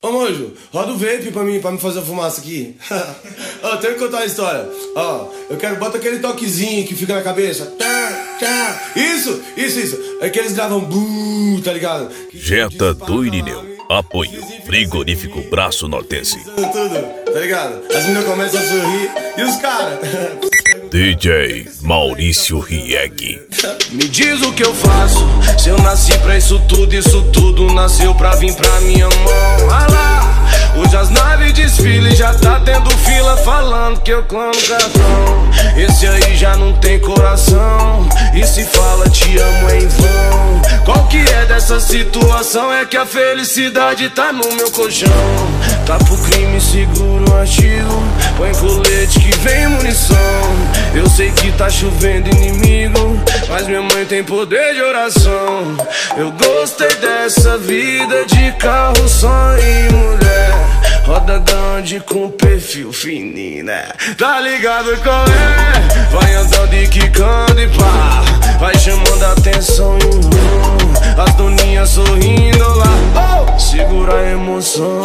Ô Mojo, roda o vape pra mim fazer a fumaça aqui. Ó, tenho que contar uma história. Ó, eu quero, bota aquele toquezinho que fica na cabeça. Isso. É que eles gravam tá ligado? Jetta do Irineu. Apoio Frigorífico Braço Nortense. Tudo, tá ligado? As meninas começam a sorrir. E os caras? DJ Maurício Rieg. Me diz o que eu faço. Se eu nasci pra isso tudo nasceu pra vir pra minha mão. Ah lá, hoje as naves desfilam, já tá tendo fila falando que eu clono cartão. Esse aí já não tem coração, e se fala te amo é em vão. Qual que é dessa situação? É que a felicidade tá no meu colchão. Tá pro crime, seguro artigo, põe colete que vem munição. Eu sei que tá chovendo inimigo, mas minha mãe tem poder de oração. Eu gostei dessa vida de carro, só e mulher. Roda grande com perfil fininho, né? Tá ligado qual é? Vai andando e quicando e pá, vai chamando a atenção as doninhas sorrindo lá. Oh, segura a emoção.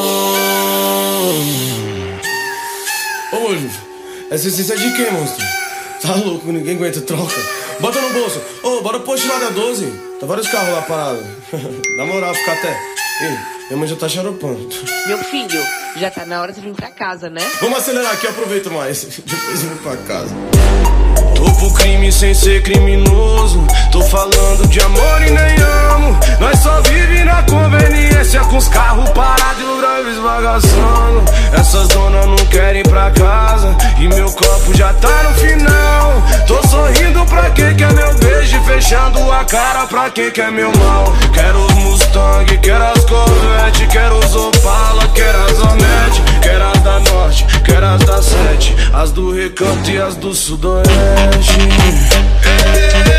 Ô Mojo, essa essência é de quem, monstro? Tá louco, ninguém aguenta, troca. Bota no bolso. Ô, bora post lá da 12. Tá vários carros lá parados. Na moral, fica até. Ei, minha mãe já tá xaropando. Meu filho, já tá na hora de vir pra casa, né? Vamos acelerar aqui, eu aproveito mais. Depois eu vou pra casa. Tô pro crime sem ser criminoso. Tô falando de amor e nem amo. Nós só vive na conveniência, com os carros parados e o drive esbagaçando. Essas donas não querem ir pra casa e meu copo já tá no final. Tô sorrindo pra quem quer meu beijo, fechando a cara pra quem quer meu mal. Quero os Mustang, quero as Corvette, quero os Opala, quero as Onete, quero as da Norte, quero as da Sete, as do Recanto e as do Sudoeste.